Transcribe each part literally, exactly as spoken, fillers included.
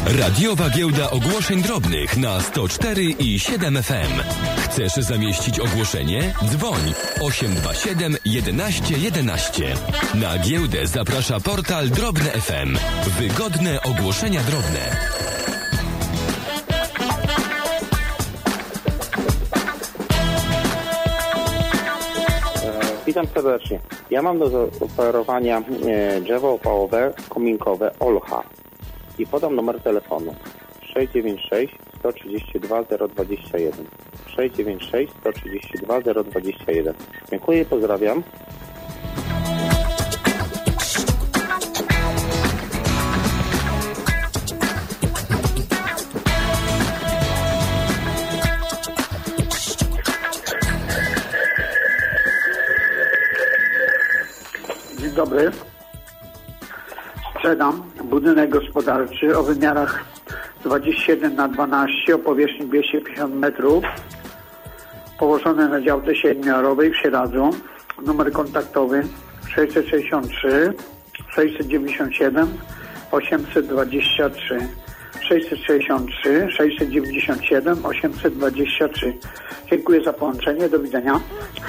Radiowa Giełda Ogłoszeń Drobnych na sto cztery i siedem F M. Chcesz zamieścić ogłoszenie? Dzwoń osiem dwa siedem jedenaście jedenaście. Na giełdę zaprasza portal Drobne F M. Wygodne ogłoszenia drobne. Witam serdecznie. Ja mam do zaoferowania e, drzewo opałowe kominkowe Olcha i podam numer telefonu sześć dziewięć sześć sto trzydzieści dwa zero dwadzieścia jeden. sześć dziewięć sześć sto trzydzieści dwa zero dwadzieścia jeden. Dziękuję i pozdrawiam. Dzień dobry. Sprzedam budynek gospodarczy o wymiarach dwadzieścia jeden na dwanaście o powierzchni dwieście pięćdziesiąt metrów, położony na działce siedmiorowej w Sieradzu. Numer kontaktowy sześćset sześćdziesiąt trzy sześćset dziewięćdziesiąt siedem osiemset dwadzieścia trzy. sześćset sześćdziesiąt trzy sześćset dziewięćdziesiąt siedem osiemset dwadzieścia trzy. Dziękuję za połączenie. Do widzenia.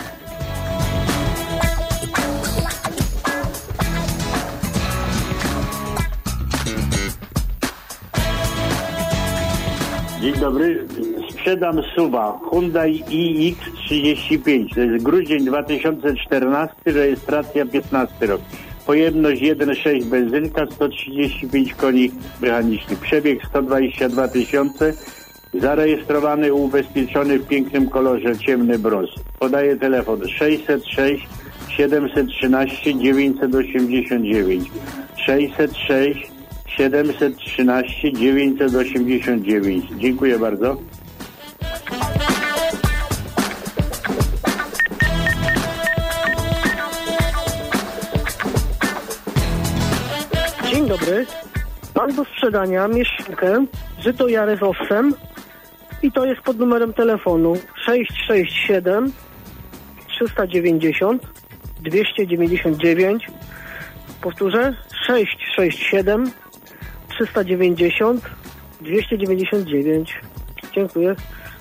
Dzień dobry, sprzedam suwa Hyundai i X trzydzieści pięć, to jest grudzień dwa tysiące czternasty, rejestracja piętnasty rok. Pojemność jeden przecinek sześć benzynka, sto trzydzieści pięć koni mechanicznych, przebieg sto dwadzieścia dwa tysiące, zarejestrowany, ubezpieczony w pięknym kolorze ciemny brąz. Podaję telefon sześćset sześć siedemset trzynaście dziewięćset osiemdziesiąt dziewięć, sześćset sześć siedemset trzynaście dziewięćset osiemdziesiąt dziewięć. Dziękuję bardzo. Dzień dobry. Mam do sprzedania mieszkankę Żyto Jare z owsem i to jest pod numerem telefonu sześć sześć siedem trzysta dziewięćdziesiąt dwieście dziewięćdziesiąt dziewięć. Powtórzę sześć sześć siedem trzysta dziewięćdziesiąt dwieście dziewięćdziesiąt dziewięć. Dziękuję.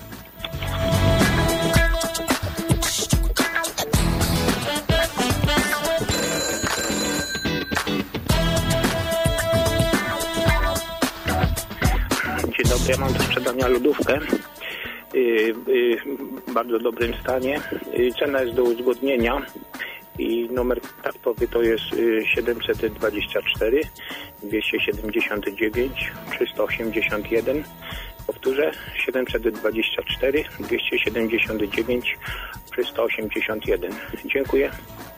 Dzień dobry, ja mam do sprzedania lodówkę yy, yy, w bardzo dobrym stanie. Yy, cena jest do uzgodnienia. I numer kontaktowy to jest siedemset dwadzieścia cztery dwieście siedemdziesiąt dziewięć trzysta osiemdziesiąt jeden. Powtórzę siedemset dwadzieścia cztery dwieście siedemdziesiąt dziewięć trzysta osiemdziesiąt jeden. Dziękuję.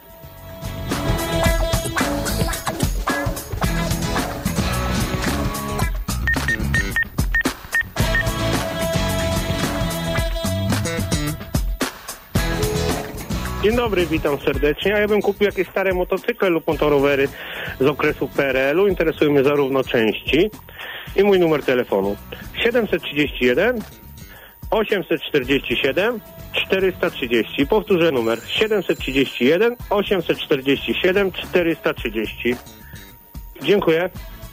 Dzień dobry, witam serdecznie. A ja bym kupił jakieś stare motocykle lub motorowery z okresu P R L u. Interesują mnie zarówno części i mój numer telefonu siedemset trzydzieści jeden osiemset czterdzieści siedem czterysta trzydzieści. Powtórzę numer siedemset trzydzieści jeden osiemset czterdzieści siedem czterysta trzydzieści. Dziękuję.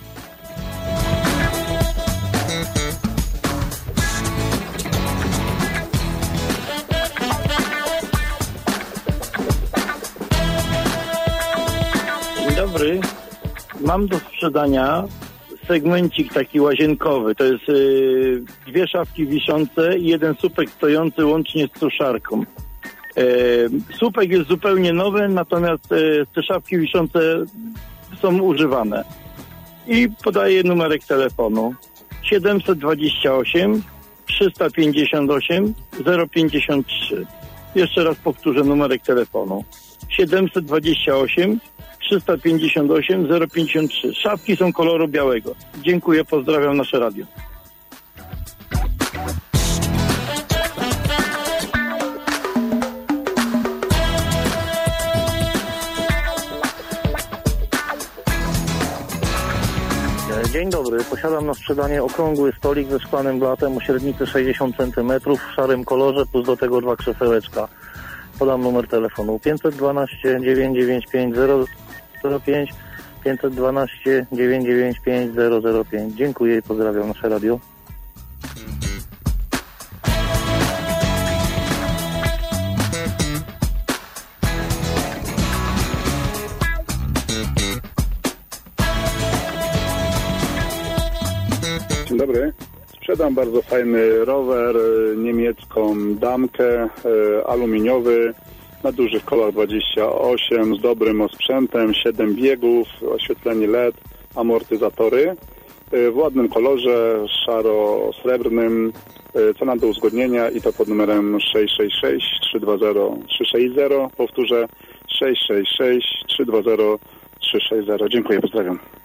Dobry. Mam do sprzedania segmencik taki łazienkowy. To jest yy, dwie szafki wiszące i jeden słupek stojący łącznie z suszarką. Yy, słupek jest zupełnie nowy, natomiast yy, te szafki wiszące są używane. I podaję numerek telefonu siedemset dwadzieścia osiem trzysta pięćdziesiąt osiem zero pięćdziesiąt trzy. Jeszcze raz powtórzę numerek telefonu siedemset dwadzieścia osiem trzysta pięćdziesiąt osiem zero pięćdziesiąt trzy. Szafki są koloru białego. Dziękuję, pozdrawiam nasze radio. Dzień dobry, posiadam na sprzedanie okrągły stolik ze szklanym blatem o średnicy sześćdziesiąt centymetrów w szarym kolorze, plus do tego dwa krzesełeczka. Podam numer telefonu pięćset dwanaście dziewięćset dziewięćdziesiąt pięć zero zero pięć pięćset dwanaście dziewięćset dziewięćdziesiąt pięć zero zero pięć. Dziękuję i pozdrawiam nasze radio. Dzień dobry. Sprzedam bardzo fajny rower, niemiecką damkę, aluminiowy, na dużych kołach dwadzieścia osiem, z dobrym osprzętem, siedem biegów, oświetlenie L E D, amortyzatory, w ładnym kolorze, szaro-srebrnym, cena do uzgodnienia i to pod numerem sześć sześć sześć trzy dwa zero trzy sześć zero, powtórzę sześć sześć sześć trzy dwa zero trzy sześć zero. Dziękuję, pozdrawiam.